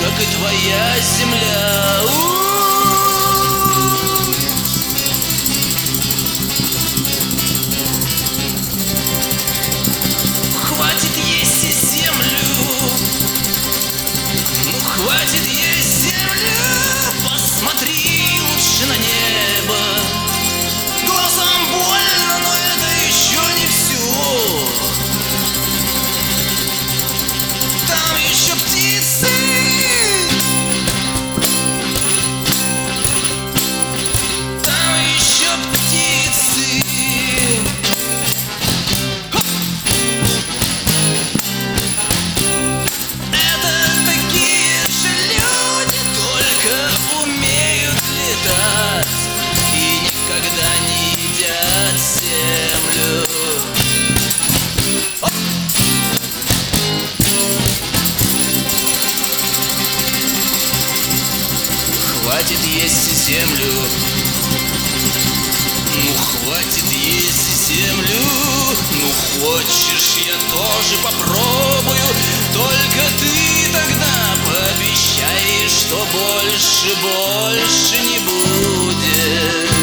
как и твоя земля. Хватит есть и землю, ну хватит есть землю. Посмотри лучше на небо. Глазам больно, но это еще не все. Там еще птицы. Там еще птицы. Это такие же люди, только умеют летать и никогда не едят землю. Хватит есть землю, ну хватит есть землю. Ну хочешь, я тоже попробую, только ты тогда пообещай, что больше не будет.